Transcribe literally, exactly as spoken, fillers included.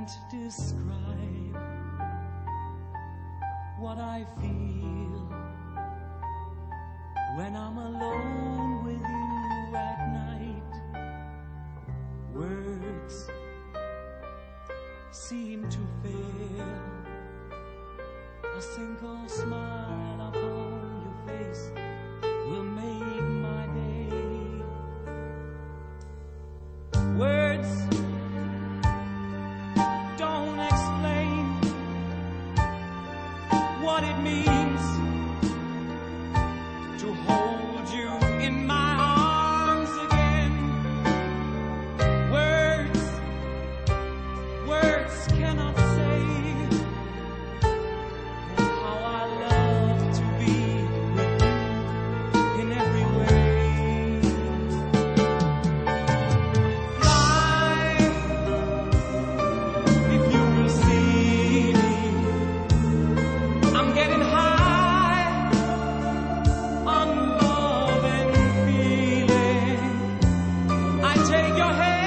can't describe what I feel when I'm alone with you at night. Words seem to fail. A single smile upon your face will make my day. Words don't explain what it means to hold you in my arms again. Words, words cannot say how I love to be with you in every way. Fly, if you will see me. I'm getting high on love and feeling. I take your hand.